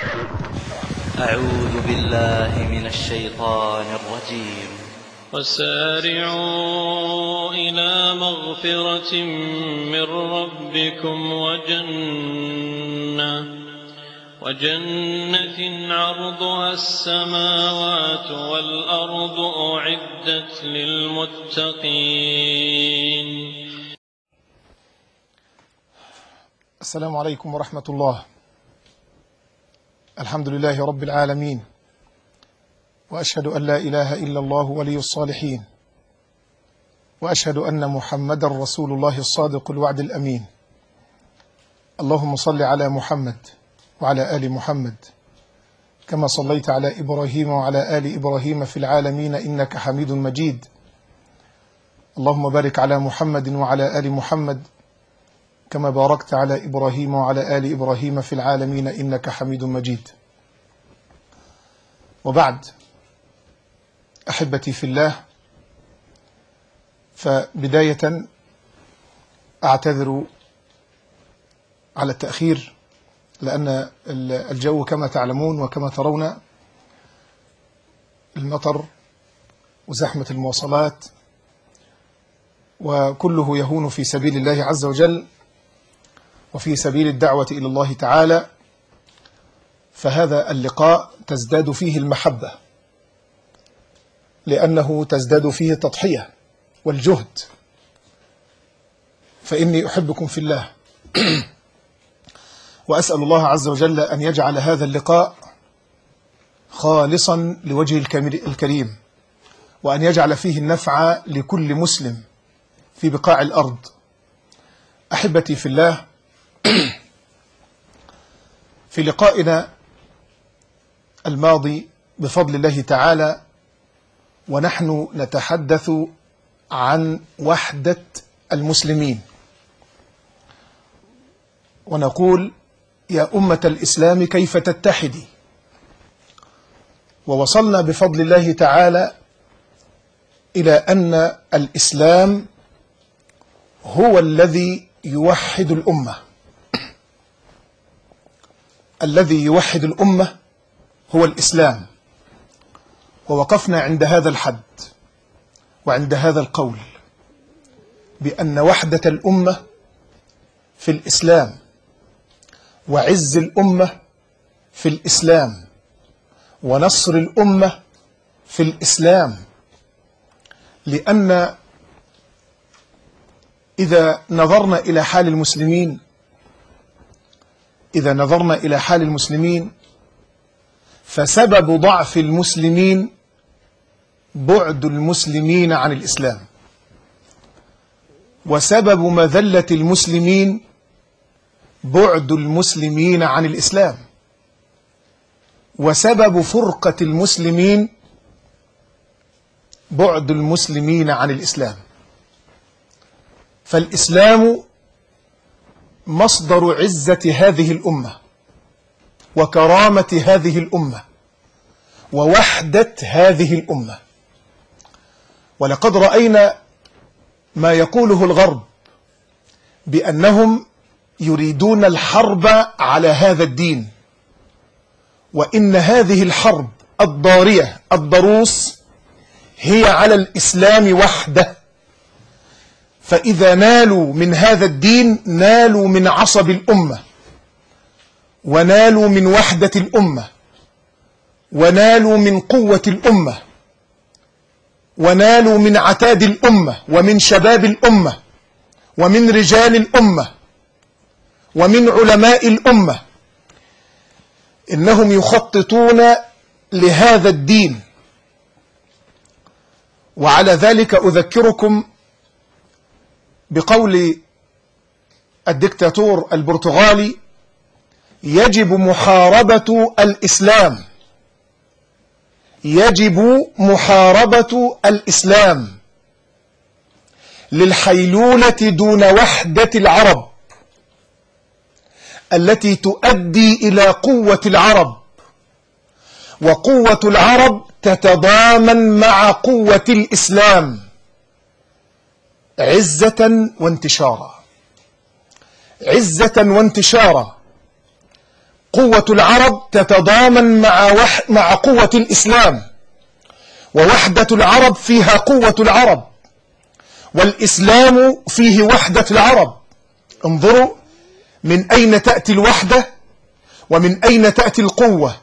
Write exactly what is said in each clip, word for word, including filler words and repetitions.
أعوذ بالله من الشيطان الرجيم. وسارعوا إلى مغفرة من ربكم وجنة وجنة عرضها السماوات والأرض أعدت للمتقين. السلام عليكم ورحمة الله. الحمد لله رب العالمين، وأشهد أن لا إله إلا الله ولي الصالحين، وأشهد أن محمدا رسول الله الصادق الوعد الأمين. اللهم صل على محمد وعلى آل محمد كما صليت على إبراهيم وعلى آل إبراهيم في العالمين إنك حميد مجيد. اللهم بارك على محمد وعلى آل محمد كما باركت على إبراهيم وعلى آل إبراهيم في العالمين إنك حميد مجيد. وبعد، أحبتي في الله، فبداية أعتذر على التأخير، لأن الجو كما تعلمون وكما ترون المطر وزحمة المواصلات وكله يهون في سبيل الله عز وجل وفي سبيل الدعوة إلى الله تعالى، فهذا اللقاء تزداد فيه المحبة، لأنه تزداد فيه التضحية والجهد، فإني أحبكم في الله. وأسأل الله عز وجل أن يجعل هذا اللقاء خالصا لوجه الكريم، وأن يجعل فيه النفع لكل مسلم في بقاع الأرض. أحبتي في الله، في لقائنا الماضي بفضل الله تعالى ونحن نتحدث عن وحدة المسلمين، ونقول يا أمة الإسلام كيف تتحدي، ووصلنا بفضل الله تعالى إلى أن الإسلام هو الذي يوحد الأمة. الذي يوحد الأمة هو الإسلام، ووقفنا عند هذا الحد وعند هذا القول بأن وحدة الأمة في الإسلام، وعز الأمة في الإسلام، ونصر الأمة في الإسلام. لأن إذا نظرنا إلى حال المسلمين إذا نظرنا إلى حال المسلمين فسبب ضعف المسلمين بعد المسلمين عن الإسلام، وسبب مذلة المسلمين بعد المسلمين عن الإسلام، وسبب فرقة المسلمين بعد المسلمين عن الإسلام. فالإسلام مصدر عزة هذه الأمة وكرامة هذه الأمة ووحدة هذه الأمة. ولقد رأينا ما يقوله الغرب بأنهم يريدون الحرب على هذا الدين، وإن هذه الحرب الضارية الضروس هي على الإسلام وحده. فإذا نالوا من هذا الدين نالوا من عصب الأمة، ونالوا من وحدة الأمة، ونالوا من قوة الأمة، ونالوا من عتاد الأمة، ومن شباب الأمة، ومن رجال الأمة، ومن علماء الأمة. إنهم يخططون لهذا الدين. وعلى ذلك أذكركم بقول الدكتاتور البرتغالي: يجب محاربة الإسلام، يجب محاربة الإسلام للحيلولة دون وحدة العرب التي تؤدي إلى قوة العرب، وقوة العرب تتضامن مع قوة الإسلام عزة وانتشارا، عزة وانتشارا. قوة العرب تتضامن مع, وح مع قوة الإسلام، ووحدة العرب فيها قوة العرب، والإسلام فيه وحدة العرب. انظروا من أين تأتي الوحدة ومن أين تأتي القوة.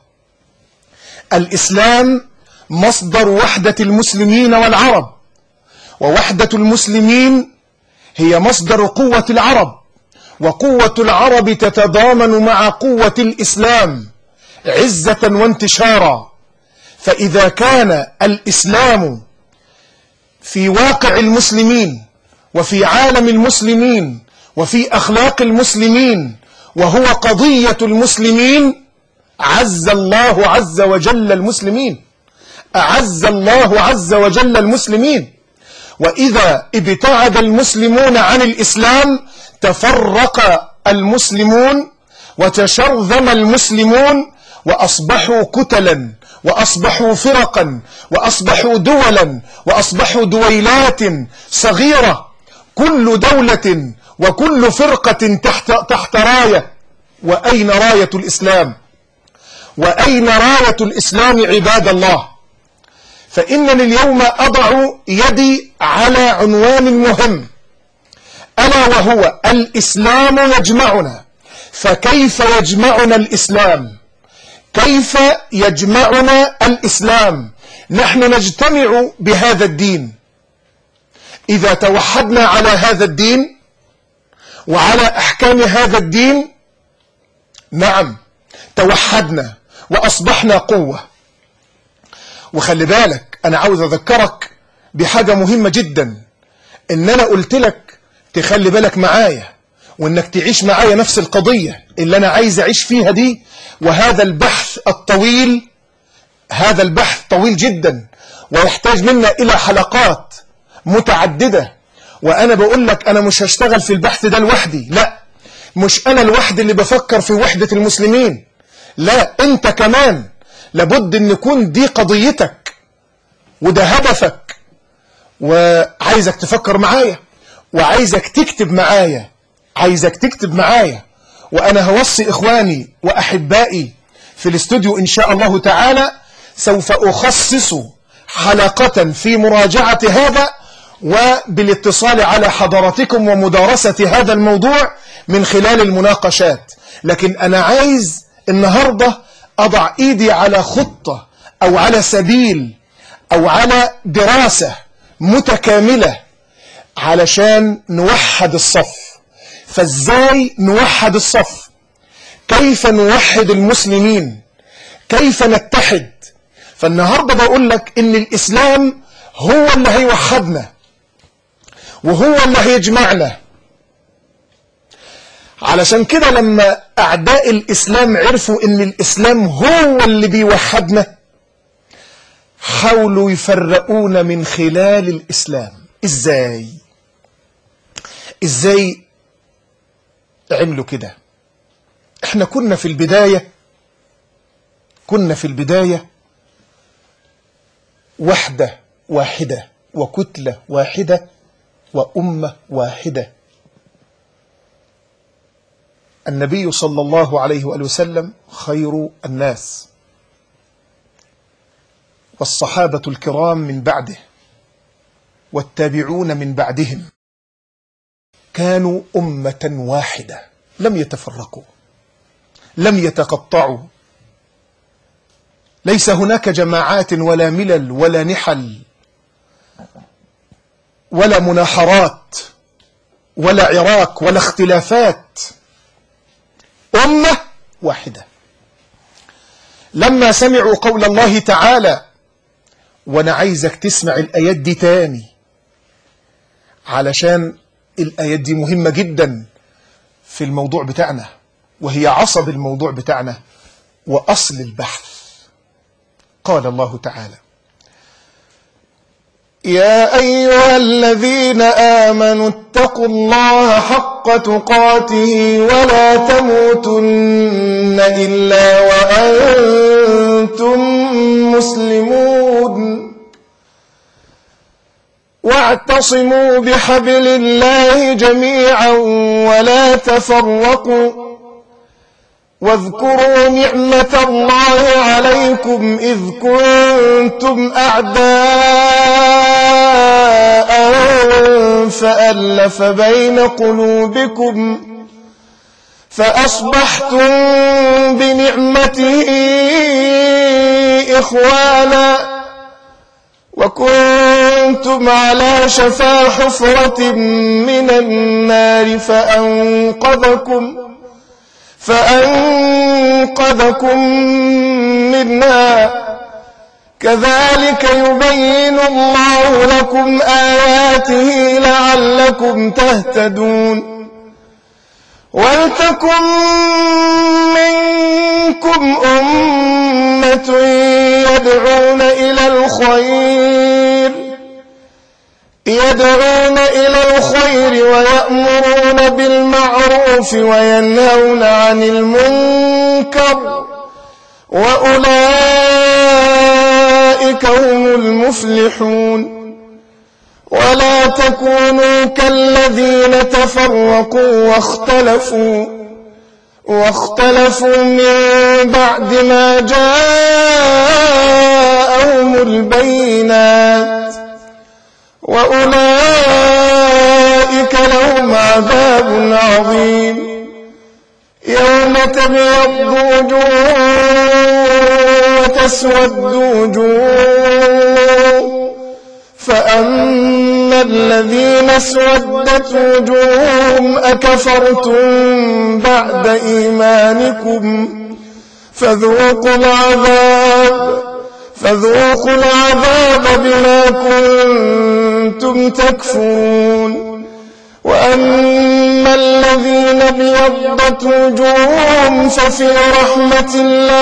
الإسلام مصدر وحدة المسلمين والعرب، ووحدة المسلمين هي مصدر قوة العرب، وقوة العرب تتضامن مع قوة الإسلام عزة وانتشارا. فإذا كان الإسلام في واقع المسلمين وفي عالم المسلمين وفي أخلاق المسلمين وهو قضية المسلمين، عز الله عز وجل المسلمين، أعز الله عز وجل المسلمين. وإذا ابتعد المسلمون عن الإسلام تفرق المسلمون وتشرذم المسلمون وأصبحوا كتلا، وأصبحوا فرقا، وأصبحوا دولا، وأصبحوا دويلات صغيرة، كل دولة وكل فرقة تحت, تحت راية. وأين راية الإسلام؟ وأين راية الإسلام عباد الله؟ فإنني اليوم أضع يدي على عنوان مهم، ألا وهو الإسلام يجمعنا. فكيف يجمعنا الإسلام؟ كيف يجمعنا الإسلام؟ نحن نجتمع بهذا الدين، إذا توحدنا على هذا الدين وعلى أحكام هذا الدين، نعم توحدنا وأصبحنا قوة. وخلي بالك، أنا عاوز أذكرك بحاجة مهمة جدا، إن أنا قلت لك تخلي بالك معايا، وإنك تعيش معايا نفس القضية اللي أنا عايز أعيش فيها دي. وهذا البحث الطويل، هذا البحث طويل جدا ويحتاج منا إلى حلقات متعددة. وأنا بقول لك أنا مش هشتغل في البحث ده لوحدي، لا، مش أنا لوحدي اللي بفكر في وحدة المسلمين، لا، أنت كمان لابد أن يكون دي قضيتك وده هدفك. وعايزك تفكر معايا، وعايزك تكتب معايا، عايزك تكتب معايا. وأنا هوصي إخواني وأحبائي في الاستوديو إن شاء الله تعالى، سوف أخصص حلقة في مراجعة هذا وبالاتصال على حضراتكم ومدارسة هذا الموضوع من خلال المناقشات. لكن أنا عايز النهاردة أضع إيدي على خطة أو على سبيل أو على دراسة متكاملة علشان نوحد الصف. فازاي نوحد الصف؟ كيف نوحد المسلمين؟ كيف نتحد؟ فالنهاردة بقول لك إن الإسلام هو اللي هيوحدنا وهو اللي هيجمعنا. علشان كده لما أعداء الإسلام عرفوا إن الإسلام هو اللي بيوحدنا، حاولوا يفرقونا من خلال الإسلام. إزاي؟ إزاي عملوا كده؟ إحنا كنا في البداية كنا في البداية وحدة واحدة وكتلة واحدة وأمة واحدة. النبي صلى الله عليه وآله وسلم خير الناس، والصحابة الكرام من بعده والتابعون من بعدهم كانوا أمة واحدة، لم يتفرقوا، لم يتقطعوا. ليس هناك جماعات ولا ملل ولا نحل ولا مناحرات ولا عراك ولا اختلافات، أمة واحدة. لما سمعوا قول الله تعالى، وانا عايزك تسمع الآيات دي تاني علشان الآيات دي مهمة جدا في الموضوع بتاعنا، وهي عصب الموضوع بتاعنا وأصل البحث. قال الله تعالى: يا أيها الذين آمنوا اتقوا الله حق تقاته ولا تموتن إلا وأنتم مسلمون واعتصموا بحبل الله جميعا ولا تفرقوا واذكروا نعمة الله عليكم إذ كنتم أعداء فألف بين قلوبكم فأصبحتم بنعمته إخوانا وكنتم على شفا حفرة من النار فأنقذكم فأنقذكم منها كذلك يبين الله لكم آياته لعلكم تهتدون ولتكن منكم أمة يدعون إلى الخير يدعون إلى الخير ويأمرون بالمعروف وينهون عن المنكر وأولئك هم المفلحون ولا تكونوا كالذين تفرقوا واختلفوا واختلفوا من بعد ما جاءهم البينات وأولئك لهم عذاب عظيم يوم تبيض وجوه وتسود وجوه فأما الذين اسودت وجوههم أكفرتم بعد إيمانكم فذوقوا العذاب فذوقوا العذاب بما كنتم تكفرون وأما الذين ابيضت وجوههم ففي رحمة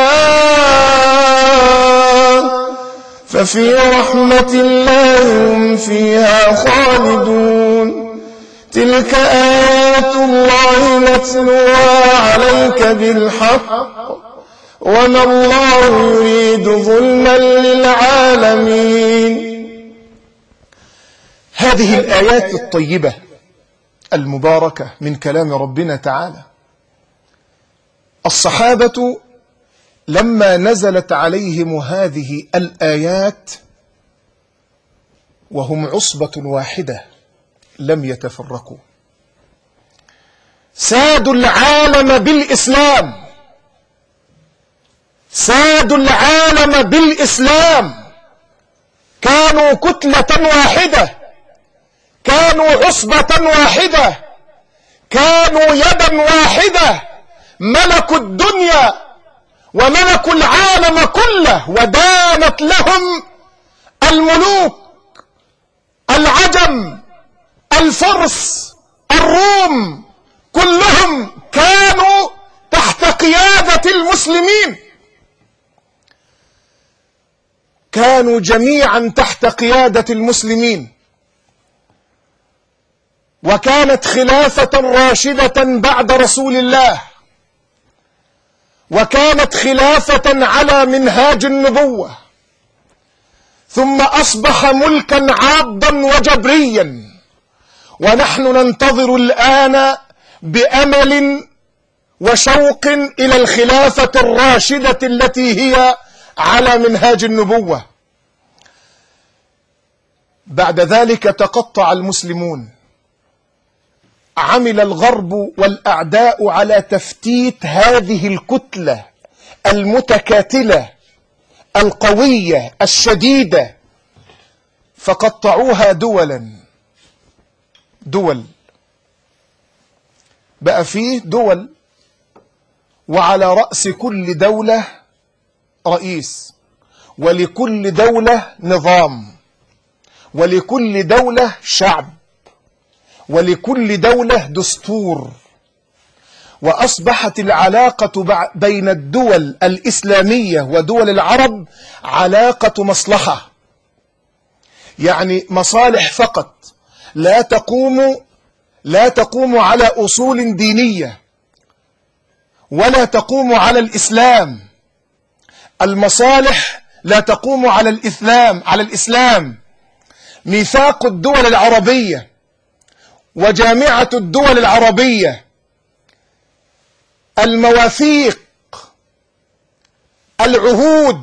الله ففي رحمة الله هم فيها خالدون تلك آيات الله نتلوها عليك بالحق وما الله يريد ظلما للعالمين. هذه الآيات الطيبة المباركة من كلام ربنا تعالى الصحابة لما نزلت عليهم هذه الآيات وهم عصبة واحدة لم يتفرقوا سادوا العالم بالإسلام سادوا العالم بالإسلام كانوا كتلة واحدة كانوا عصبة واحدة كانوا يدا واحدة ملكوا الدنيا وملكوا العالم كله ودانت لهم الملوك العجم الفرس الروم كلهم كانوا تحت قيادة المسلمين كانوا جميعا تحت قيادة المسلمين وكانت خلافة راشدة بعد رسول الله وكانت خلافة على منهاج النبوة ثم أصبح ملكا عاضا وجبريا ونحن ننتظر الآن بأمل وشوق إلى الخلافة الراشدة التي هي على منهاج النبوة. بعد ذلك تقطع المسلمون عمل الغرب والأعداء على تفتيت هذه الكتلة المتكاتلة القوية الشديدة فقطعوها دولا دول بقى فيه دول وعلى رأس كل دولة رئيس ولكل دولة نظام ولكل دولة شعب ولكل دولة دستور وأصبحت العلاقة بين الدول الإسلامية ودول العرب علاقة مصلحة يعني مصالح فقط لا تقوم لا تقوم على أصول دينية ولا تقوم على الإسلام المصالح لا تقوم على الإسلام على الإسلام ميثاق الدول العربية وجامعة الدول العربية المواثيق العهود،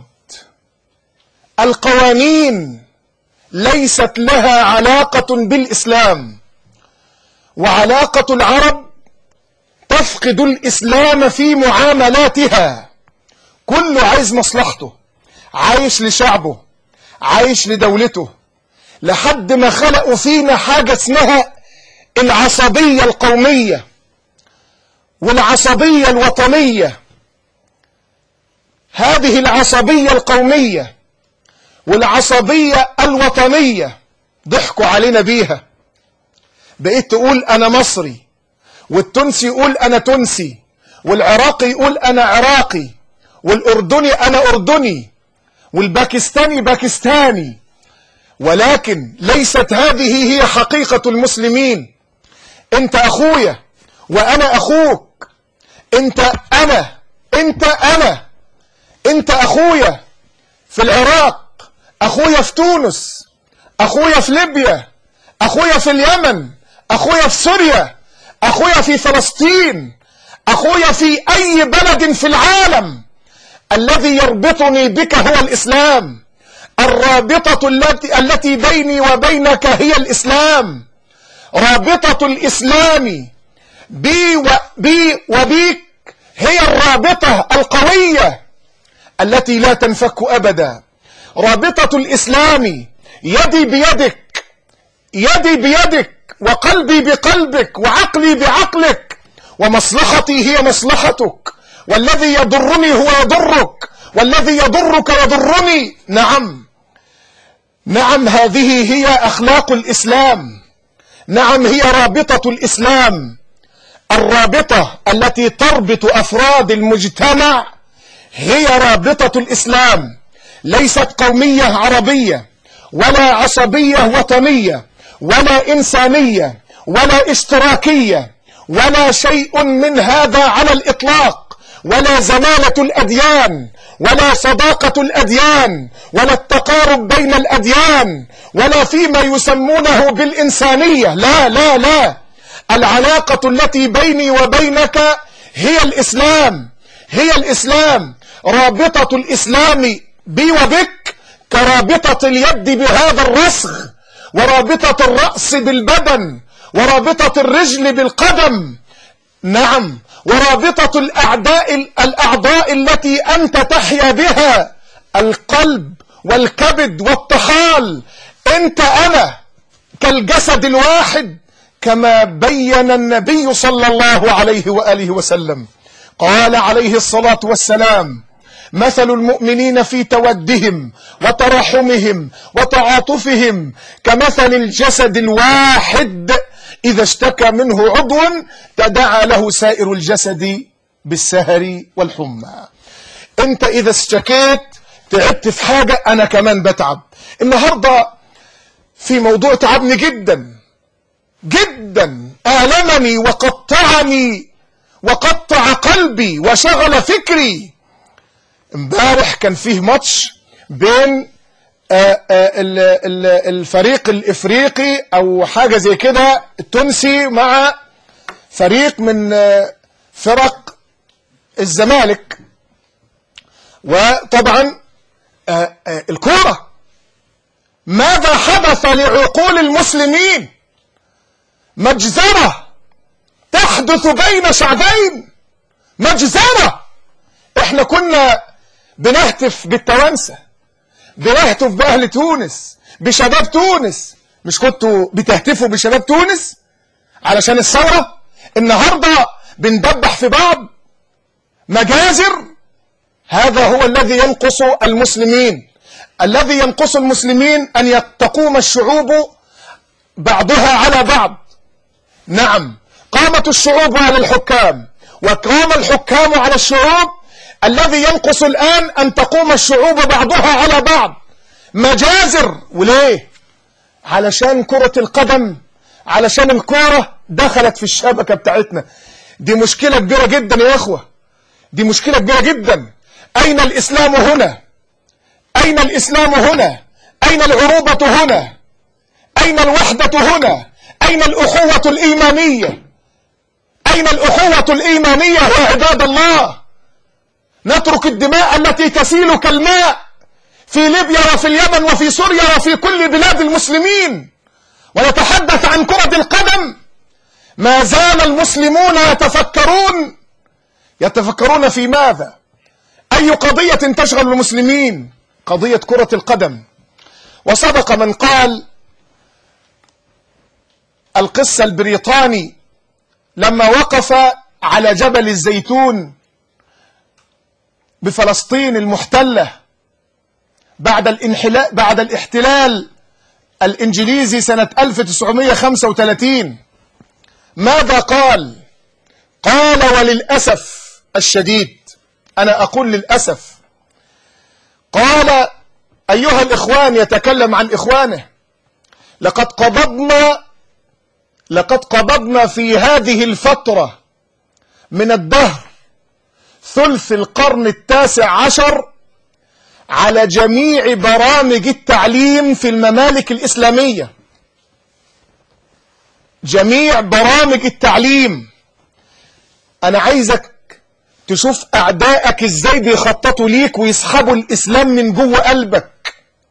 القوانين ليست لها علاقة بالإسلام، وعلاقة العرب تفقد الإسلام في معاملاتها. كله عايز مصلحته، عايش لشعبه، عايش لدولته، لحد ما خلقوا فينا حاجة اسمها العصبية القومية والعصبية الوطنية. هذه العصبية القومية والعصبية الوطنية ضحكوا علينا بيها. بقيت تقول أنا مصري، والتونسي يقول أنا تونسي، والعراقي يقول أنا عراقي، والأردني أنا أردني، والباكستاني باكستاني. ولكن ليست هذه هي حقيقة المسلمين. أنت أخويا وأنا أخوك، أنت أنا أنت أنا أنت أخويا في العراق، أخويا في تونس، أخويا في ليبيا، أخويا في اليمن، أخويا في سوريا، أخويا في فلسطين، أخويا في أي بلد في العالم. الذي يربطني بك هو الإسلام. الرابطة التي التي بيني وبينك هي الإسلام. رابطة الإسلام بي وبي وبيك هي الرابطة القوية التي لا تنفك أبدا. رابطة الإسلام يدي بيدك، يدي بيدك، وقلبي بقلبك، وعقلي بعقلك، ومصلحتي هي مصلحتك، والذي يضرني هو يضرك، والذي يضرك يضرني. نعم نعم، هذه هي أخلاق الإسلام. نعم، هي رابطة الإسلام. الرابطة التي تربط أفراد المجتمع هي رابطة الإسلام، ليست قومية عربية ولا عصبية وطنية ولا إنسانية ولا اشتراكية ولا شيء من هذا على الإطلاق، ولا زمالة الأديان ولا صداقة الأديان ولا التقارب بين الأديان ولا فيما يسمونه بالإنسانية. لا لا لا، العلاقة التي بيني وبينك هي الإسلام، هي الإسلام. رابطة الإسلام بي وبك كرابطة اليد بهذا الرسغ، ورابطة الرأس بالبدن، ورابطة الرجل بالقدم. نعم، ورابطة الأعداء الأعضاء التي أنت تحيا بها، القلب والكبد والطحال. أنت أنا كالجسد الواحد، كما بين النبي صلى الله عليه وآله وسلم. قال عليه الصلاة والسلام: مثل المؤمنين في تودهم وترحمهم وتعاطفهم كمثل الجسد الواحد إذا اشتكى منه عضو تداعى له سائر الجسد بالسهر والحمى. انت إذا اشتكيت تعبت في حاجة، أنا كمان بتعب. النهاردة في موضوع تعبني جدا جدا، آلمني وقطعني وقطع قلبي وشغل فكري. امبارح كان فيه ماتش بين آآ آآ الفريق الافريقي او حاجة زي كده التونسي مع فريق من فرق الزمالك. وطبعا الكورة، ماذا حدث لعقول المسلمين؟ مجزرة تحدث بين شعبين، مجزرة. احنا كنا بنهتف بالتوانسة، بنهتف بأهل تونس، بشباب تونس. مش كنتوا بتهتفوا بشباب تونس علشان الثورة؟ النهاردة بندبح في بعض، مجازر. هذا هو الذي ينقص المسلمين. الذي ينقص المسلمين أن تقوم الشعوب بعضها على بعض. نعم، قامت الشعوب على الحكام وقام الحكام على الشعوب. الذي ينقص الآن أن تقوم الشعوب بعضها على بعض. مجازر. وليه؟ علشان كرة القدم، علشان الكرة دخلت في الشبكة بتاعتنا. دي مشكلة كبيرة جدا يا أخوة، دي مشكلة كبيرة جدا. أين الإسلام هنا؟ أين الإسلام هنا؟ أين العروبة هنا؟ أين الوحدة هنا؟ أين الأخوة الإيمانية؟ أين الأخوة الإيمانية يا عباد الله؟ نترك الدماء التي تسيل كالماء في ليبيا وفي اليمن وفي سوريا وفي كل بلاد المسلمين ونتحدث عن كرة القدم؟ ما زال المسلمون يتفكرون يتفكرون في ماذا؟ أي قضية تشغل المسلمين؟ قضية كرة القدم. وسبق من قال القس البريطاني لما وقف على جبل الزيتون بفلسطين المحتلة بعد الانحلال بعد الاحتلال الإنجليزي سنة ألف وتسعمائة وخمسة وثلاثين، ماذا قال؟ قال وللأسف الشديد، أنا أقول للأسف، قال أيها الإخوان، يتكلم عن إخوانه، لقد قبضنا لقد قبضنا في هذه الفترة من الدهر ثلث القرن التاسع عشر على جميع برامج التعليم في الممالك الإسلامية. جميع برامج التعليم. أنا عايزك تشوف أعدائك إزاي بيخططوا ليك ويسحبوا الإسلام من جوه قلبك،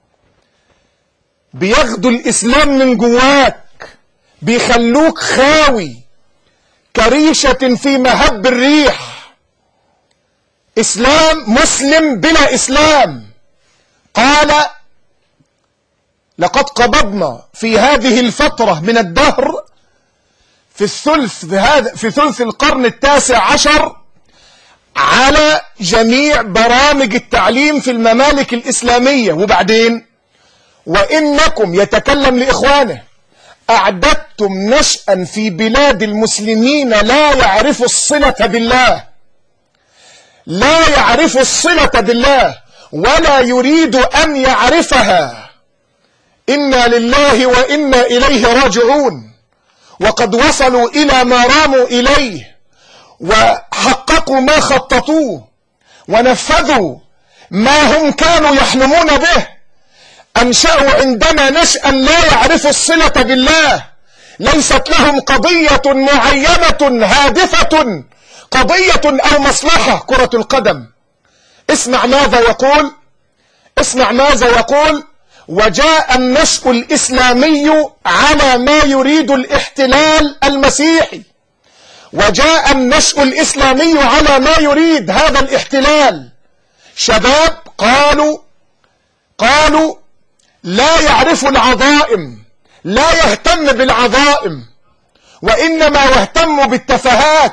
بياخدوا الإسلام من جواك، بيخلوك خاوي كريشة في مهب الريح. إسلام مسلم بلا إسلام. قال لقد قبضنا في هذه الفترة من الدهر في الثلث في هذا في ثلث القرن التاسع عشر على جميع برامج التعليم في الممالك الإسلامية. وبعدين وإنكم، يتكلم لإخوانه، أعددتم نشأ في بلاد المسلمين لا يعرف الصلة بالله، لا يعرف الصلة بالله ولا يريد أن يعرفها. إنا لله وإنا إليه راجعون. وقد وصلوا إلى ما راموا إليه وحققوا ما خططوه ونفذوا ما هم كانوا يحلمون به. أنشأوا عندنا نشأ لا يعرف الصلة بالله، ليست لهم قضية معينة هادفة، قضية أو مصلحة. كرة القدم. اسمع ماذا يقول، اسمع ماذا يقول: وجاء النشء الإسلامي على ما يريد الاحتلال المسيحي. وجاء النشء الإسلامي على ما يريد هذا الاحتلال. شباب قالوا قالوا لا يعرف العظائم، لا يهتم بالعظائم، وإنما يهتم بالتفاهات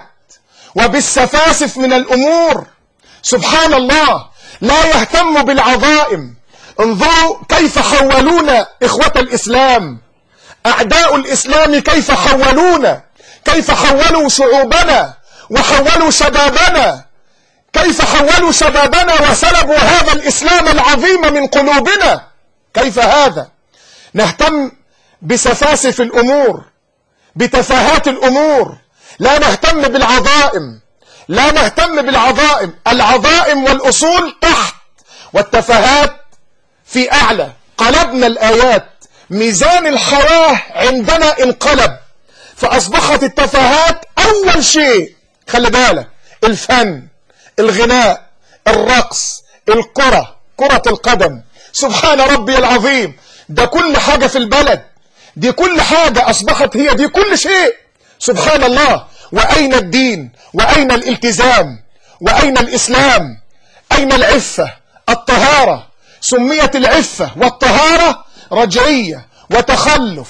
وبالسفاسف من الأمور. سبحان الله، لا يهتم بالعظائم. انظروا كيف حولونا إخوة الإسلام، أعداء الإسلام كيف حولونا، كيف حولوا شعوبنا وحولوا شبابنا، كيف حولوا شبابنا وسلبوا هذا الإسلام العظيم من قلوبنا. كيف هذا؟ نهتم بسفاسف الأمور، بتفاهات الأمور، لا نهتم بالعظائم، لا نهتم بالعظائم. العظائم والأصول تحت والتفاهات في أعلى. قلبنا الآيات، ميزان الحياة عندنا انقلب، فأصبحت التفاهات أول شيء. خلي بالك، الفن، الغناء، الرقص، الكرة، كرة القدم. سبحان ربي العظيم، ده كل حاجة في البلد، دي كل حاجة أصبحت هي دي كل شيء. سبحان الله. وأين الدين؟ وأين الالتزام؟ وأين الإسلام؟ أين العفة؟ الطهارة. سميت العفة والطهارة رجعية وتخلف.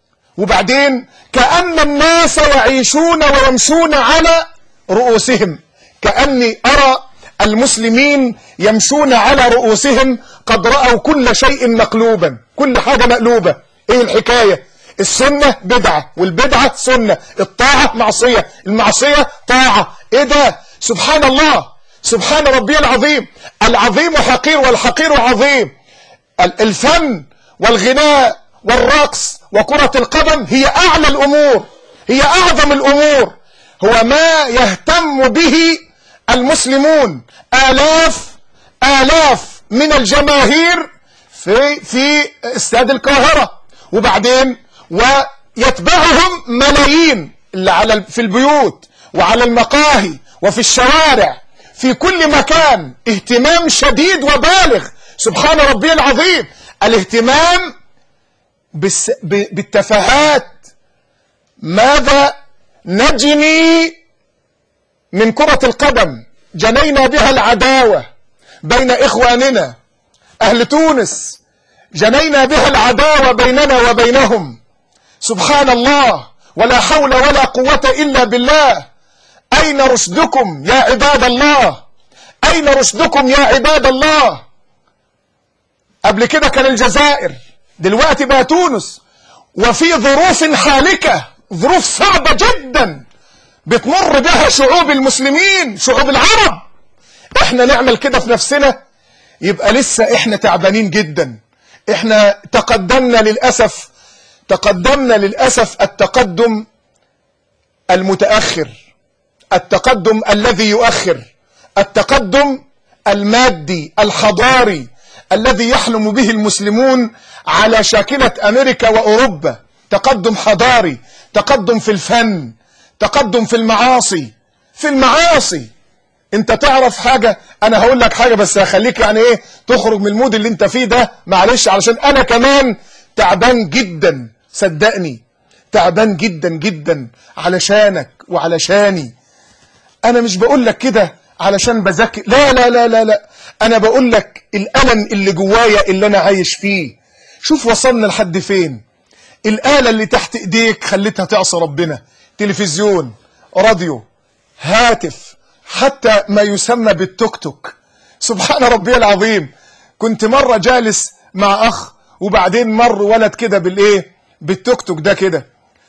وبعدين كأن الناس يعيشون ويمشون على رؤوسهم، كأني أرى المسلمين يمشون على رؤوسهم، قد رأوا كل شيء مقلوبا، كل حاجة مقلوبة. ايه الحكاية؟ السنة بدعة والبدعة سنة، الطاعة معصية، المعصية طاعة. ايه ده؟ سبحان الله، سبحان ربي العظيم. العظيم حقير والحقير عظيم. الفن والغناء والرقص وكرة القدم هي أعلى الأمور، هي أعظم الأمور، هو ما يهتم به المسلمون. آلاف آلاف من الجماهير في في استاد القاهرة، وبعدين ويتبعهم ملايين اللي على في البيوت وعلى المقاهي وفي الشوارع في كل مكان اهتمام شديد وبالغ. سبحان ربي العظيم. الاهتمام بالتفاهات. ماذا نجني من كرة القدم؟ جنينا بها العداوة بين إخواننا أهل تونس، جنينا بها العداوة بيننا وبينهم. سبحان الله، ولا حول ولا قوة إلا بالله. أين رشدكم يا عباد الله؟ أين رشدكم يا عباد الله؟ قبل كده كان الجزائر، دلوقتي بقى تونس، وفي ظروف حالكة، ظروف صعبة جدا بتمر بها شعوب المسلمين، شعوب العرب. احنا نعمل كده في نفسنا؟ يبقى لسه احنا تعبانين جدا. احنا تقدمنا للأسف، تقدمنا للأسف التقدم المتأخر، التقدم الذي يؤخر، التقدم المادي الحضاري الذي يحلم به المسلمون على شاكلة أمريكا وأوروبا. تقدم حضاري، تقدم في الفن، تقدم في المعاصي، في المعاصي. انت تعرف حاجة؟ انا هقول لك حاجة بس هخليك يعني ايه تخرج من المود اللي انت فيه ده، معلش، علشان انا كمان تعبان جدا، صدقني تعبان جدا جدا علشانك وعلشاني. انا مش بقول لك كده علشان بذاكر، لا لا لا لا لا، انا بقول لك الالم اللي جوايا اللي انا عايش فيه. شوف وصلنا لحد فين. الآلة اللي تحت ايديك خليتها تعصى ربنا، تلفزيون، راديو، هاتف، حتى ما يسمى بالتوك توك. سبحان ربي العظيم. كنت مرة جالس مع اخ، وبعدين مر ولد كده بالايه، بالتوك توك ده كده،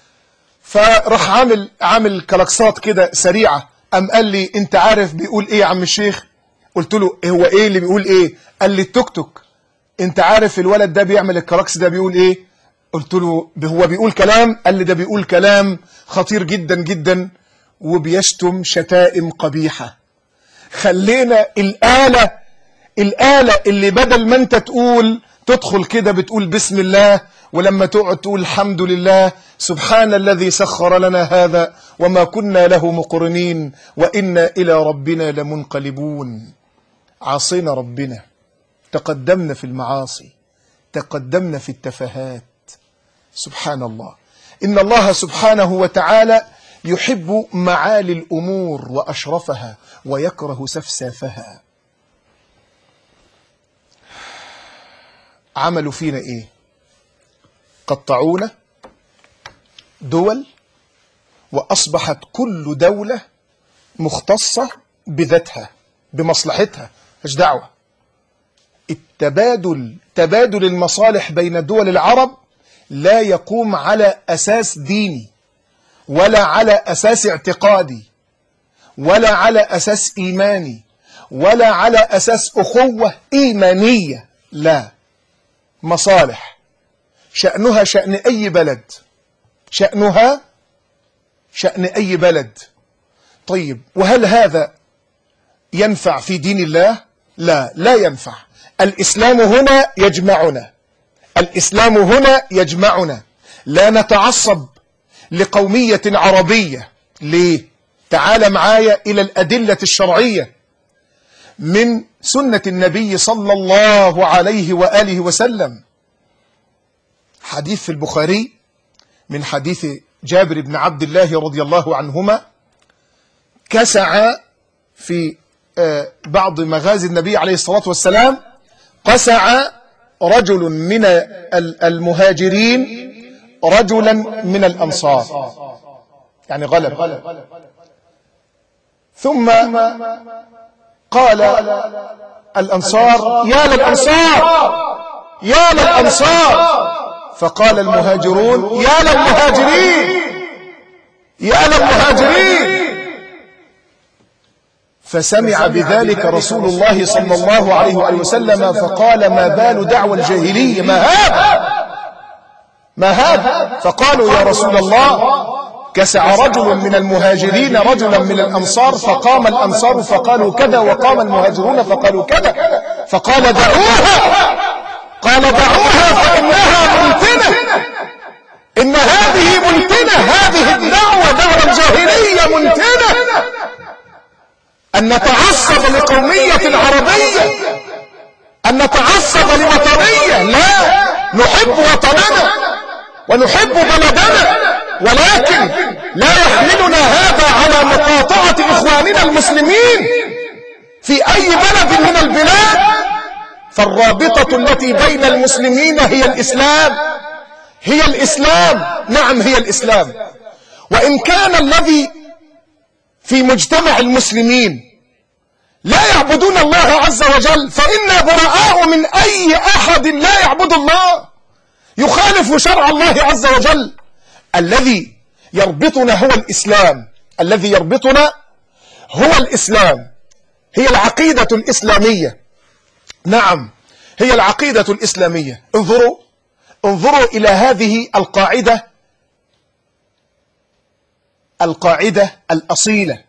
فراح عامل عامل كلاكسات كده سريعة. قام قال لي انت عارف بيقول ايه يا عم الشيخ؟ قلت له هو ايه اللي بيقول ايه؟ قال لي التوك توك. انت عارف الولد ده بيعمل الكلاكس ده بيقول ايه؟ قلت له هو بيقول كلام؟ قال لي ده بيقول كلام خطير جدا جدا، وبيشتم شتائم قبيحة. خلينا الآلة، الآلة اللي بدل ما انت تقول تدخل كده بتقول بسم الله، ولما تقعد تقول الحمد لله، سبحان الذي سخر لنا هذا وما كنا له مقرنين وإنا إلى ربنا لمنقلبون. عاصينا ربنا، تقدمنا في المعاصي، تقدمنا في التفاهات. سبحان الله. إن الله سبحانه وتعالى يحب معالي الأمور وأشرفها ويكره سفسافها. عملوا فينا إيه؟ قطعونا دول، وأصبحت كل دولة مختصة بذاتها بمصلحتها، مش دعوة. التبادل، تبادل المصالح بين دول العرب لا يقوم على أساس ديني، ولا على أساس اعتقادي، ولا على أساس إيماني، ولا على أساس أخوة إيمانية. لا، مصالح. شأنها شأن أي بلد، شأنها شأن أي بلد. طيب، وهل هذا ينفع في دين الله؟ لا، لا ينفع. الإسلام هنا يجمعنا، الإسلام هنا يجمعنا. لا نتعصب لقومية عربية. ليه؟ تعال معايا إلى الأدلة الشرعية من سنة النبي صلى الله عليه وآله وسلم. حديث في البخاري من حديث جابر بن عبد الله رضي الله عنهما، كسع في بعض مغازي النبي عليه الصلاة والسلام، قسع رجل من المهاجرين رجلا من الأنصار، يعني غلب. ثم قال الأنصار يا للأنصار يا للأنصار، فقال المهاجرون يا للمهاجرين يا للمهاجرين. فسمع بذلك رسول الله صلى الله عليه وآله وسلم فقال ما بال دعوى الجاهلية، ما هذا ما هذا؟ فقالوا يا رسول الله كسع رجل من المهاجرين رجلا من الأنصار، فقام الأنصار فقالوا كذا، وقام المهاجرون فقالوا كذا. فقال دعوها، قال دعوها فإنها منتنة، إن هذه منتنة، هذه الدعوة دعوة الجاهلية منتنة. أن نتعصب لقومية عربية، أن نتعصب لوطنية، لا، نحب وطننا ونحب بلدنا، ولكن لا يحملنا هذا على مقاطعة إخواننا المسلمين في أي بلد من البلاد. فالرابطة التي بين المسلمين هي الإسلام، هي الإسلام، نعم هي الإسلام. وإن كان الذي في مجتمع المسلمين لا يعبدون الله عز وجل، فإنا براء من أي أحد لا يعبد الله يخالف شرع الله عز وجل. الذي يربطنا هو الإسلام، الذي يربطنا هو الإسلام، هي العقيدة الإسلامية، نعم هي العقيدة الإسلامية. انظروا انظروا إلى هذه القاعدة، القاعدة الأصيلة.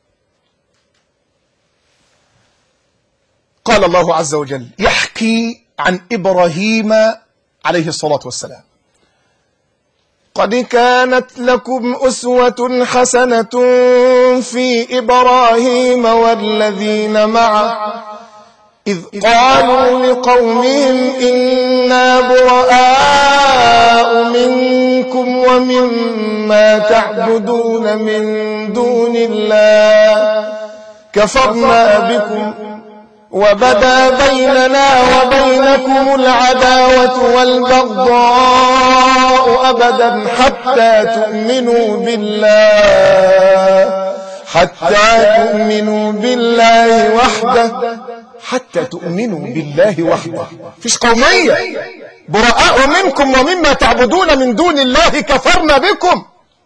قال الله عز وجل يحكي عن إبراهيم عليه الصلاة والسلام: قد كانت لكم أسوة حسنة في إبراهيم والذين معه إذ قالوا لقومهم إنا براء منكم ومما تعبدون من دون الله كفرنا بكم وبدا بيننا وبينكم العداوة والبغضاء أبدا حتى تؤمنوا بالله حتى تؤمنوا بالله وحده حتى تؤمنوا بالله وحده. فيش قومية. براء منكم ومما تعبدون من دون الله كفرنا بكم.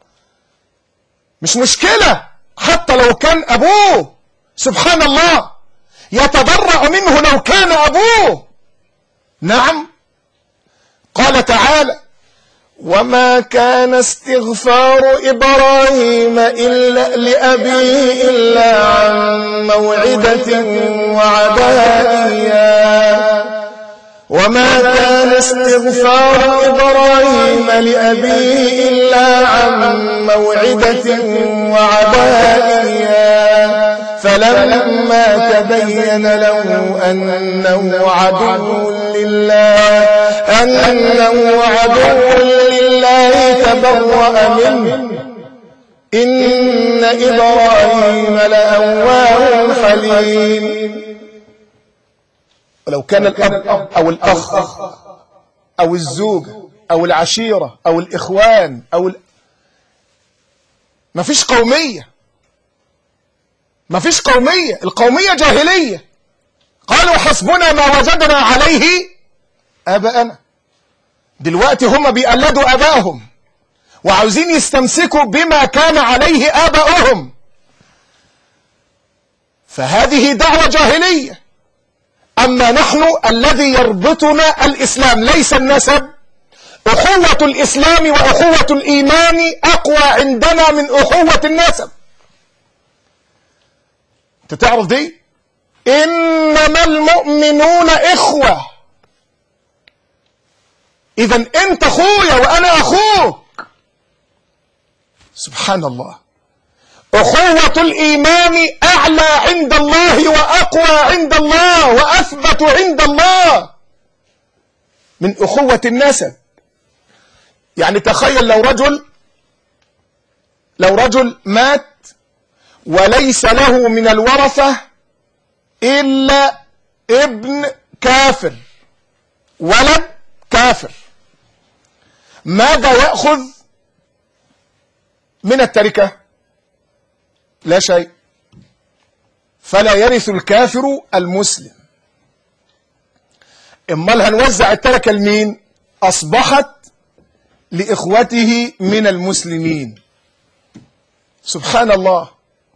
مش مشكلة حتى لو كان أبوه، سبحان الله، يتبرأ منه لو كان أبوه. نعم. قال تعالى: وما كان استغفار إبراهيم إلا لأبيه إلا عن موعدة وعدها إياه وما كان استغفار إبراهيم لأبيه إلا عن موعدة وعدها إياه فلما تبين له أنه عدو لله أنه عدو لله تبرأ منه إن إبراهيم لأواه حليم. ولو كان الأب أو الأخ أو الزوج أو العشيرة أو الإخوان أو ال... ما فيش قومية، ما فيش قومية. القومية جاهلية. قالوا حسبنا ما وجدنا عليه آباءنا. دلوقتي هم بيقلدوا آبائهم وعاوزين يستمسكوا بما كان عليه آباؤهم، فهذه دعوة جاهلية. أما نحن الذي يربطنا الإسلام ليس النسب. أخوة الإسلام وأخوة الإيمان أقوى عندنا من أخوة النسب. أنت تعرف دي؟ إنما المؤمنون إخوة. إذا أنت أخويا وأنا أخوك. سبحان الله. أخوة الإيمان أعلى عند الله وأقوى عند الله وأثبت عند الله من أخوة النسب. يعني تخيل لو رجل لو رجل مات وليس له من الورثة إلا ابن كافر، ولد كافر، ماذا يأخذ من التركة؟ لا شيء. فلا يرث الكافر المسلم. امال هنوزع التركة لمين؟ أصبحت لإخوته من المسلمين. سبحان الله.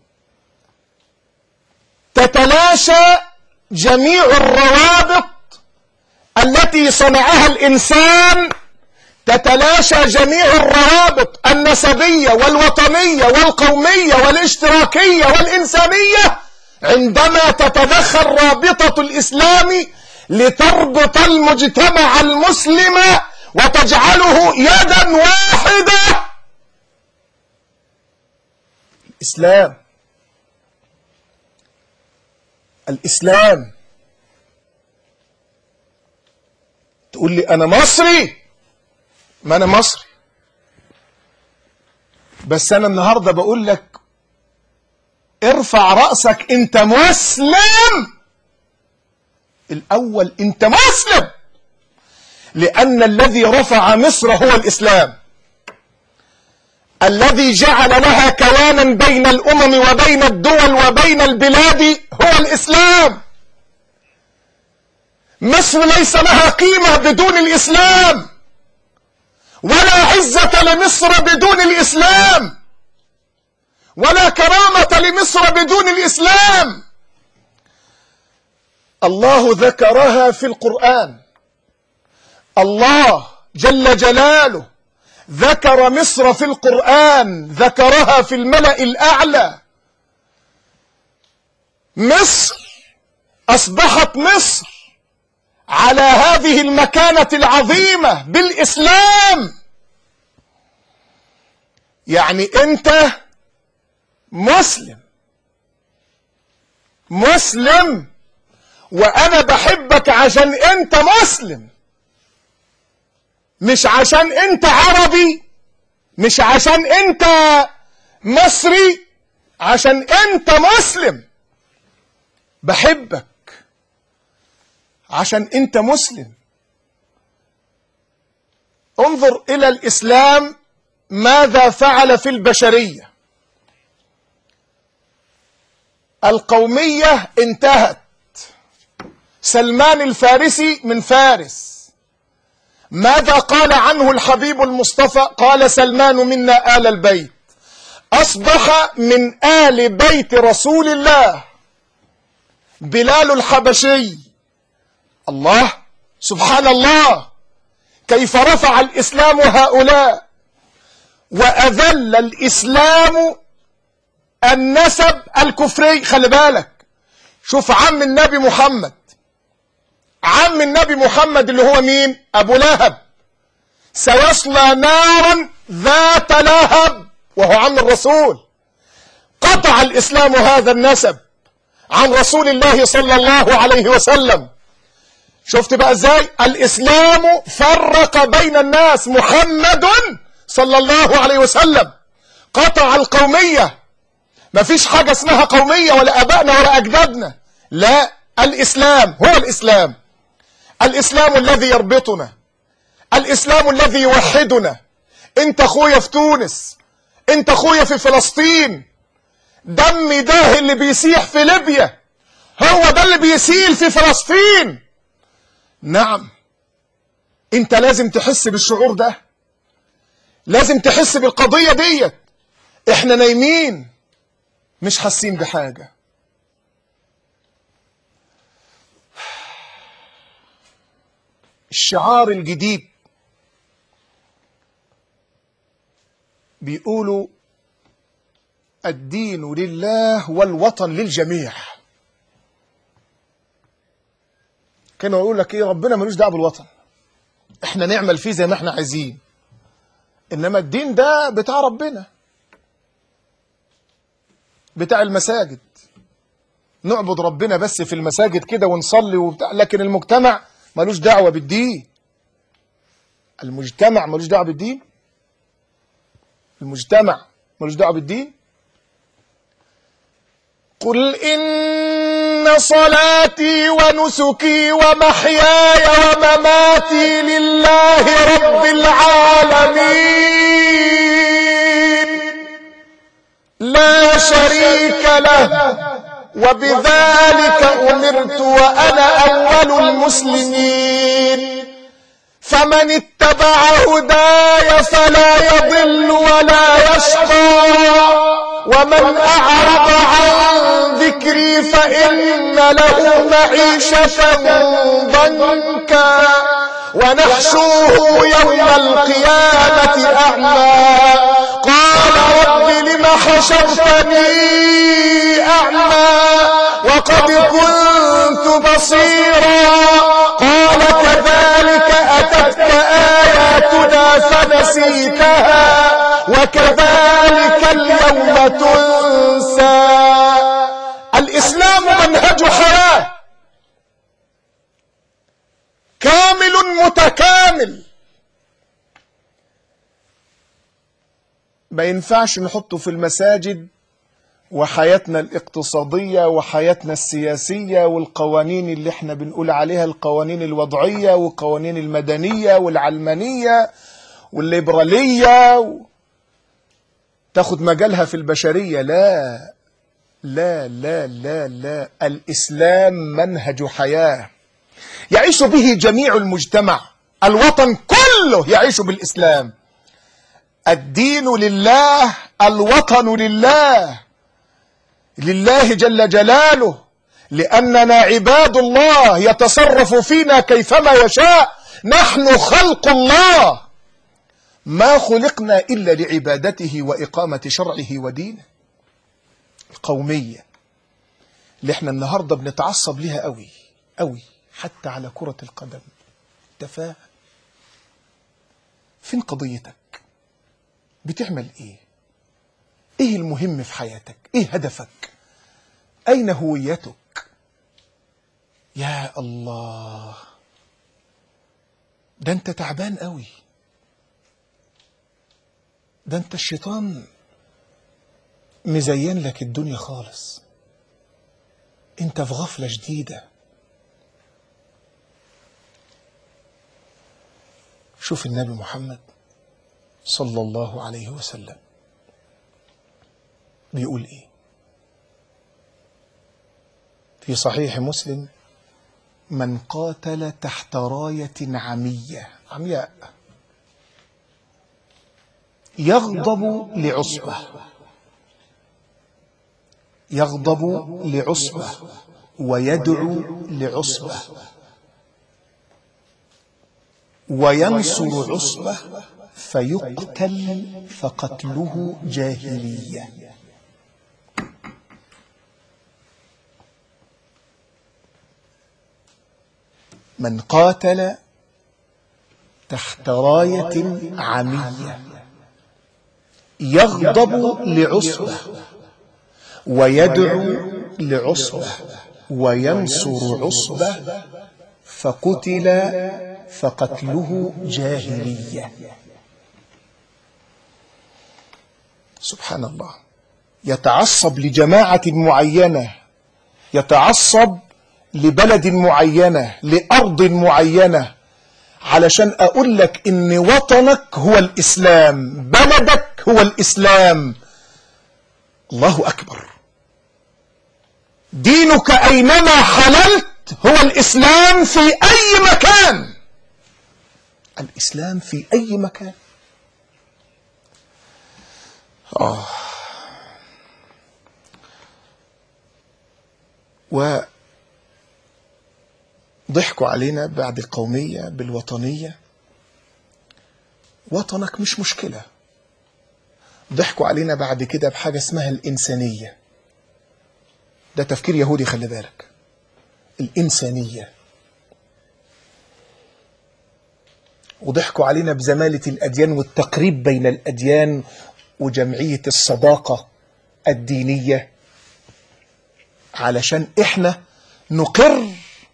تتلاشى جميع الروابط التي صنعها الإنسان، تتلاشى جميع الروابط النسبية والوطنية والقومية والاشتراكية والإنسانية عندما تتدخل رابطة الإسلام لتربط المجتمع المسلم وتجعله يدا واحدة. الإسلام الإسلام. تقول لي أنا مصري، ما أنا مصري، بس أنا النهاردة بقول لك ارفع رأسك، أنت مسلم الأول، أنت مسلم، لأن الذي رفع مصر هو الإسلام، الذي جعل لها كيانا بين الأمم وبين الدول وبين البلاد هو الإسلام. مصر ليس لها قيمة بدون الإسلام، ولا عزة لمصر بدون الإسلام، ولا كرامة لمصر بدون الإسلام. الله ذكرها في القرآن، الله جل جلاله ذكر مصر في القرآن، ذكرها في الملأ الأعلى. مصر أصبحت مصر على هذه المكانة العظيمة بالإسلام. يعني أنت مسلم، مسلم، وأنا بحبك عشان أنت مسلم، مش عشان أنت عربي، مش عشان أنت مصري، عشان أنت مسلم. بحبك عشان أنت مسلم. انظر إلى الإسلام ماذا فعل في البشرية. القومية انتهت. سلمان الفارسي من فارس، ماذا قال عنه الحبيب المصطفى؟ قال سلمان منا آل البيت، أصبح من آل بيت رسول الله. بلال الحبشي، الله سبحان الله، كيف رفع الإسلام هؤلاء وأذل الإسلام النسب الكفري. خلي بالك، شوف عم النبي محمد، عم النبي محمد اللي هو مين؟ أبو لهب، سيصلى نارا ذات لهب، وهو عم الرسول. قطع الإسلام هذا النسب عن رسول الله صلى الله عليه وسلم. شفت بقى ازاي الإسلام فرق بين الناس؟ محمد صلى الله عليه وسلم قطع القومية. ما فيش حاجة اسمها قومية ولا أبائنا ولا أجدادنا، لا، الإسلام هو الإسلام. الإسلام الذي يربطنا، الإسلام الذي يوحدنا. انت اخويا في تونس، انت اخويا في فلسطين، دمي ده اللي بيسيح في ليبيا هو ده اللي بيسيل في فلسطين. نعم، انت لازم تحس بالشعور ده، لازم تحس بالقضية ديت. احنا نايمين مش حاسين بحاجة. الشعار الجديد بيقولوا الدين لله والوطن للجميع. كانوا يقول لك ايه؟ ربنا ملوش دعوه بالوطن، احنا نعمل فيه زي ما احنا عايزين، انما الدين ده بتاع ربنا، بتاع المساجد، نعبد ربنا بس في المساجد كده ونصلي وبتاع، لكن المجتمع ملوش دعوه بالدين. المجتمع ملوش دعوه بالدين، المجتمع ملوش دعوه بالدين. قل إن صلاتي ونسكي ومحياي ومماتي لله رب العالمين لا شريك له وبذلك أمرت وأنا أول المسلمين. فمن اتبع هداي فلا يضل ولا يشقى، ومن أعرض عن ذكري فإن له معيشة ضنكا ونحشوه يوم القيامة أعمى. قال رب لم حشرتني أعمى وقد كنت بصيرا. قال كذلك أتتك آياتنا فنسيتها وكذلك اليوم تنسى. الإسلام منهج حياة كامل متكامل، ما ينفعش نحطه في المساجد وحياتنا الاقتصادية وحياتنا السياسية والقوانين اللي احنا بنقول عليها القوانين الوضعية والقوانين المدنية والعلمانية والليبرالية و... تاخد مجالها في البشرية. لا لا لا لا لا، الإسلام منهج حياة يعيش به جميع المجتمع، الوطن كله يعيش بالإسلام. الدين لله، الوطن لله، لله جل جلاله، لأننا عباد الله يتصرف فينا كيفما يشاء، نحن خلق الله، ما خلقنا إلا لعبادته وإقامة شرعه ودينه. القومية اللي احنا النهاردة بنتعصب لها قوي قوي حتى على كرة القدم، تفاهة. فين قضيتك؟ بتعمل ايه؟ ايه المهم في حياتك؟ ايه هدفك؟ اين هويتك؟ يا الله، ده انت تعبان قوي، ده انت الشيطان مزين لك الدنيا خالص، انت في غفلة شديدة. شوف النبي محمد صلى الله عليه وسلم بيقول ايه في صحيح مسلم: من قاتل تحت راية عمية، عمياء، يغضب لعصبة، يغضب لعصبة ويدعو لعصبة وينصر عصبة فيقتل فقتله جاهلية. من قاتل تحت راية عمية يغضب لعصبة ويدعو لعصبة وينصر عصبة فقتل فقتله جاهلية. سبحان الله، يتعصب لجماعة معينة، يتعصب لبلد معينة، لأرض معينة، علشان أقول لك إن وطنك هو الإسلام، بلدك هو الإسلام. الله أكبر. دينك أينما حللت هو الإسلام في أي مكان، الإسلام في أي مكان. آه. وضحكوا علينا بعد القومية بالوطنية. وطنك مش مشكلة. ضحكوا علينا بعد كده بحاجة اسمها الإنسانية. ده تفكير يهودي، خلي بالك. الإنسانية. وضحكوا علينا بزمالة الأديان والتقريب بين الأديان وجمعية الصداقة الدينية، علشان إحنا نقر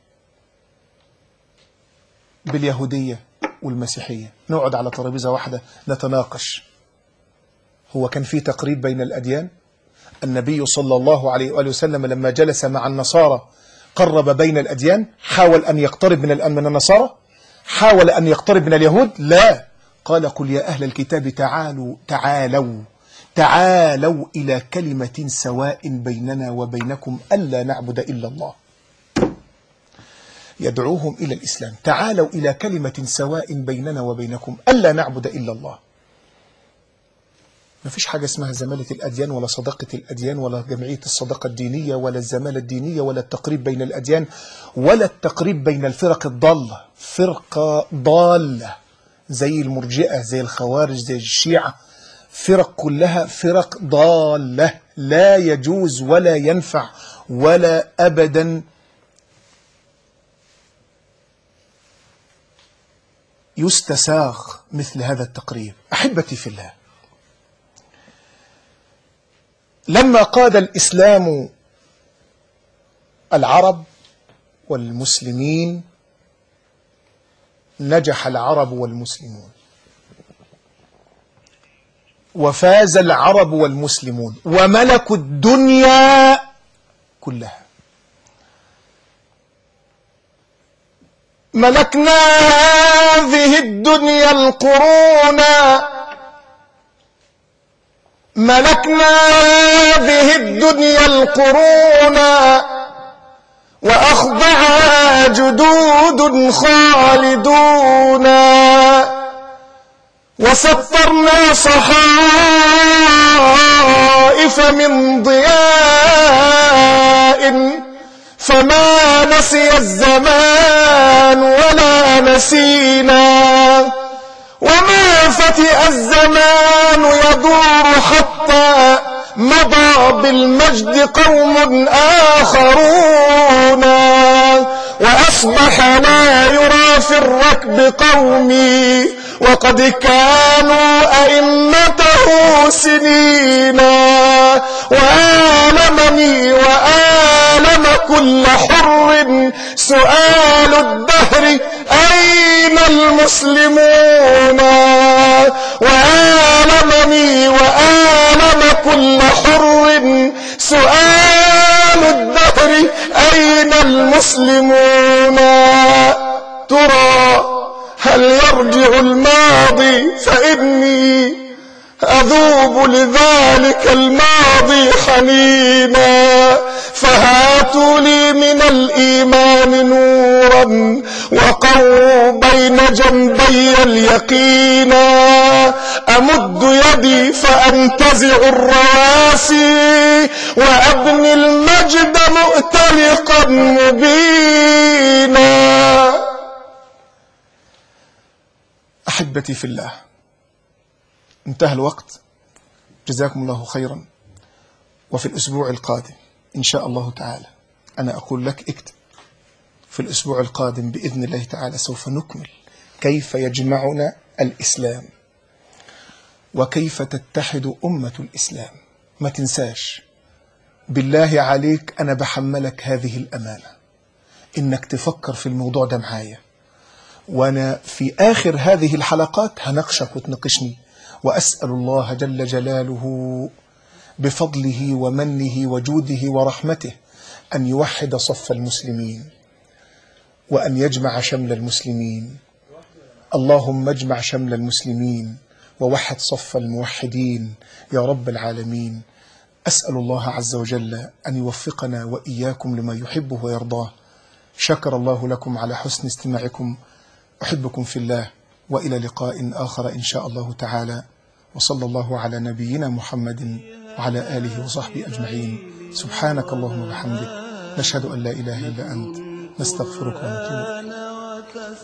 باليهودية والمسيحية، نقعد على ترابيزة واحدة نتناقش. هو كان في تقريب بين الأديان؟ النبي صلى الله عليه وآله وسلم لما جلس مع النصارى قرب بين الأديان؟ حاول أن يقترب من من النصارى؟ حاول أن يقترب من اليهود؟ لا. قال: قل يا أهل الكتاب تعالوا تعالوا تعالوا إلى كلمة سواء بيننا وبينكم ألا نعبد إلا الله. يدعوهم إلى الإسلام. تعالوا إلى كلمة سواء بيننا وبينكم ألا نعبد إلا الله. ما فيش حاجة اسمها زمالة الأديان ولا صداقة الأديان ولا جمعية الصداقة الدينية ولا الزمالة الدينية ولا التقريب بين الأديان ولا التقريب بين الفرق الضالة. فرقة ضالة زي المرجئة، زي الخوارج، زي الشيعة، فرق كلها فرق ضالة، لا يجوز ولا ينفع ولا أبدا يستساغ مثل هذا التقريب. أحبتي في الله، لما قاد الإسلام العرب والمسلمين، نجح العرب والمسلمون، وفاز العرب والمسلمون، وملكوا الدنيا كلها. ملكنا هذه الدنيا القرونا، ملكنا هذه الدنيا القرونا، وأخضعها جدود خالدون، وسطرنا صحائف من ضياء، فما نسي الزمان ولا نسينا، وما فتئ الزمان يدور حتى مضى بالمجد قوم آخرون، وأصبح لا يرى في الركب قومي وقد كانوا أئمته سنينا، وآلمني وآلم كل حر سؤال الدهر أين المسلمون، وآلمني وآلم كل حر سؤال الدهر أين المسلمون. ترى هل يرجع الماضي فإني أذوب لذلك الماضي حنينا، فهاتوا لي من الإيمان نورا وقروا بين جنبي اليقينا، أمد يدي فأنتزع الرواسي وأبني المجد مؤتلقا مبينا. أحبتي في الله، انتهى الوقت، جزاكم الله خيرا. وفي الأسبوع القادم إن شاء الله تعالى أنا أقول لك اكتب، في الأسبوع القادم بإذن الله تعالى سوف نكمل كيف يجمعنا الإسلام وكيف تتحد أمة الإسلام. ما تنساش بالله عليك، أنا بحملك هذه الأمانة إنك تفكر في الموضوع ده معايا، وأنا في آخر هذه الحلقات هنقشك وتناقشني، وأسأل الله جل جلاله بفضله ومنه وجوده ورحمته أن يوحد صف المسلمين وأن يجمع شمل المسلمين. اللهم اجمع شمل المسلمين ووحد صف الموحدين يا رب العالمين. أسأل الله عز وجل أن يوفقنا وإياكم لما يحبه ويرضاه. شكر الله لكم على حسن استماعكم، أحبكم في الله، وإلى لقاء آخر إن شاء الله تعالى، وصلى الله على نبينا محمد وعلى آله وصحبه أجمعين. سبحانك اللهم وبحمدك، نشهد أن لا إله إلا أنت، نستغفرك ونتوب إليك.